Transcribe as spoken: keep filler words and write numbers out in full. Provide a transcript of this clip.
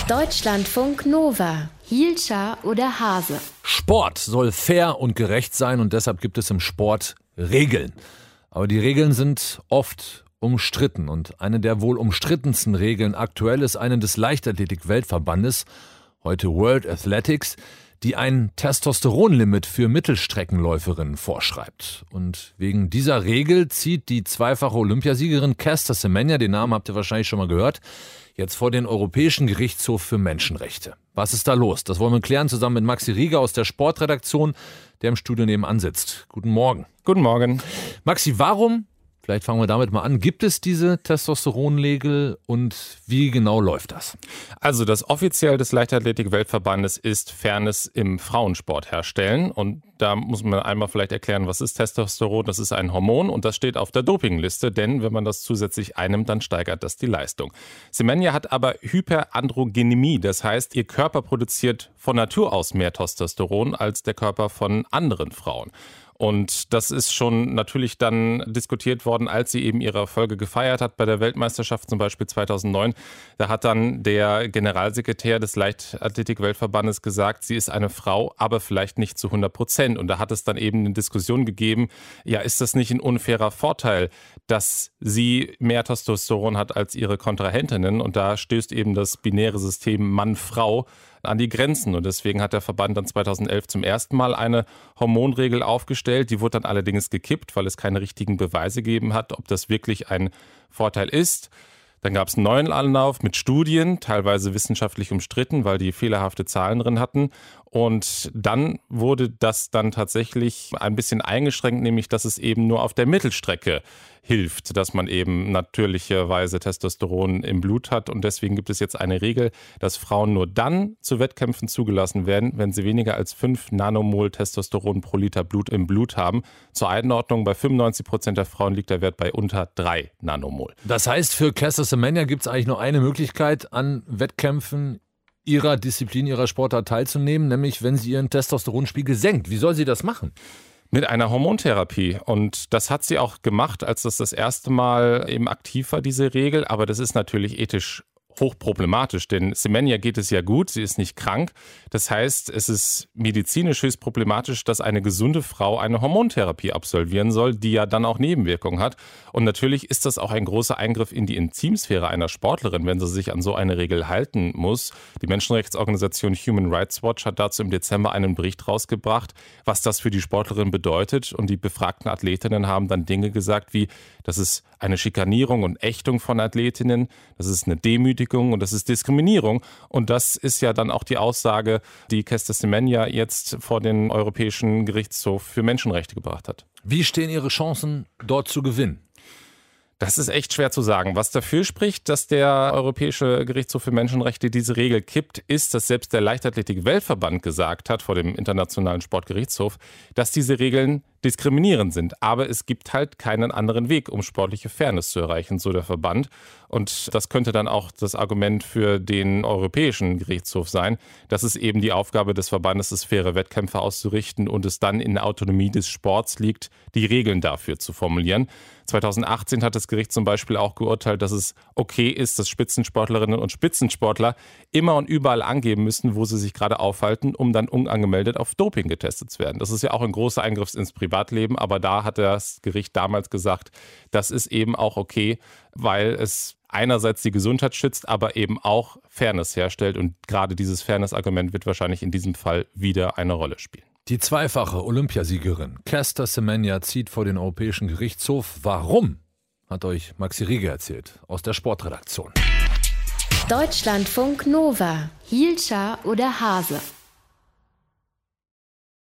Deutschlandfunk Nova. Hielscher oder Hase? Sport soll fair und gerecht sein und deshalb gibt es im Sport Regeln. Aber die Regeln sind oft umstritten und eine der wohl umstrittensten Regeln aktuell ist eine des Leichtathletik-Weltverbandes, heute World Athletics, die ein Testosteronlimit für Mittelstreckenläuferinnen vorschreibt. Und wegen dieser Regel zieht die zweifache Olympiasiegerin Caster Semenya, den Namen habt ihr wahrscheinlich schon mal gehört, jetzt vor den Europäischen Gerichtshof für Menschenrechte. Was ist da los? Das wollen wir klären zusammen mit Maxi Rieger aus der Sportredaktion, der im Studio nebenan sitzt. Guten Morgen. Guten Morgen. Maxi, warum, vielleicht fangen wir damit mal an, gibt es diese Testosteronregel und wie genau läuft das? Also das offiziell des Leichtathletik-Weltverbandes ist Fairness im Frauensport herstellen. Und da muss man einmal vielleicht erklären, was ist Testosteron? Das ist ein Hormon und das steht auf der Dopingliste, denn wenn man das zusätzlich einnimmt, dann steigert das die Leistung. Semenya hat aber Hyperandrogenämie, das heißt, ihr Körper produziert von Natur aus mehr Testosteron als der Körper von anderen Frauen. Und das ist schon natürlich dann diskutiert worden, als sie eben ihre Erfolge gefeiert hat bei der Weltmeisterschaft, zum Beispiel zweitausendneun. Da hat dann der Generalsekretär des Leichtathletik-Weltverbandes gesagt, sie ist eine Frau, aber vielleicht nicht zu hundert Prozent. Und da hat es dann eben eine Diskussion gegeben, ja, ist das nicht ein unfairer Vorteil, dass sie mehr Testosteron hat als ihre Kontrahentinnen? Und da stößt eben das binäre System Mann-Frau an die Grenzen. Und deswegen hat der Verband dann zweitausendelf zum ersten Mal eine Hormonregel aufgestellt. Die wurde dann allerdings gekippt, weil es keine richtigen Beweise gegeben hat, ob das wirklich ein Vorteil ist. Dann gab es einen neuen Anlauf mit Studien, teilweise wissenschaftlich umstritten, weil die fehlerhafte Zahlen drin hatten. Und dann wurde das dann tatsächlich ein bisschen eingeschränkt, nämlich dass es eben nur auf der Mittelstrecke hilft, dass man eben natürlicherweise Testosteron im Blut hat. Und deswegen gibt es jetzt eine Regel, dass Frauen nur dann zu Wettkämpfen zugelassen werden, wenn sie weniger als fünf Nanomol Testosteron pro Liter Blut im Blut haben. Zur Einordnung, bei fünfundneunzig Prozent der Frauen liegt der Wert bei unter drei Nanomol. Das heißt, für Caster Semenya gibt es eigentlich nur eine Möglichkeit, an Wettkämpfen ihrer Disziplin, ihrer Sportart teilzunehmen, nämlich wenn sie ihren Testosteronspiegel senkt. Wie soll sie das machen? Mit einer Hormontherapie. Und das hat sie auch gemacht, als das das erste Mal eben aktiv war, diese Regel. Aber das ist natürlich ethisch hochproblematisch, denn Semenya geht es ja gut, sie ist nicht krank. Das heißt, es ist medizinisch höchst problematisch, dass eine gesunde Frau eine Hormontherapie absolvieren soll, die ja dann auch Nebenwirkungen hat. Und natürlich ist das auch ein großer Eingriff in die Intimsphäre einer Sportlerin, wenn sie sich an so eine Regel halten muss. Die Menschenrechtsorganisation Human Rights Watch hat dazu im Dezember einen Bericht rausgebracht, was das für die Sportlerin bedeutet. Und die befragten Athletinnen haben dann Dinge gesagt wie, das ist eine Schikanierung und Ächtung von Athletinnen, das ist eine Demütigung und das ist Diskriminierung. Und das ist ja dann auch die Aussage, die Caster Semenya jetzt vor den Europäischen Gerichtshof für Menschenrechte gebracht hat. Wie stehen Ihre Chancen, dort zu gewinnen? Das ist echt schwer zu sagen. Was dafür spricht, dass der Europäische Gerichtshof für Menschenrechte diese Regel kippt, ist, dass selbst der Leichtathletik-Weltverband gesagt hat vor dem Internationalen Sportgerichtshof, dass diese Regeln diskriminierend sind. Aber es gibt halt keinen anderen Weg, um sportliche Fairness zu erreichen, so der Verband. Und das könnte dann auch das Argument für den Europäischen Gerichtshof sein, dass es eben die Aufgabe des Verbandes ist, faire Wettkämpfe auszurichten und es dann in der Autonomie des Sports liegt, die Regeln dafür zu formulieren. zweitausendachtzehn hat das Gericht zum Beispiel auch geurteilt, dass es okay ist, dass Spitzensportlerinnen und Spitzensportler immer und überall angeben müssen, wo sie sich gerade aufhalten, um dann unangemeldet auf Doping getestet zu werden. Das ist ja auch ein großer Eingriff ins Privatleben, aber da hat das Gericht damals gesagt, das ist eben auch okay, weil es einerseits die Gesundheit schützt, aber eben auch Fairness herstellt. Und gerade dieses Fairness-Argument wird wahrscheinlich in diesem Fall wieder eine Rolle spielen. Die zweifache Olympiasiegerin Caster Semenya zieht vor den Europäischen Gerichtshof. Warum? Hat euch Maxi Rieger erzählt aus der Sportredaktion. Deutschlandfunk Nova. Hielscher oder Hase?